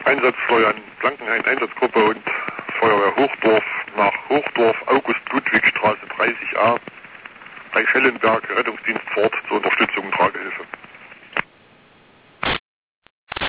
Einsatzfeuer an Blankenhain-Einsatzgruppe und Feuerwehr Hochdorf nach Hochdorf, August-Ludwig-Straße 30a, bei Schellenberg, Rettungsdienst Fort zur Unterstützung und Tragehilfe.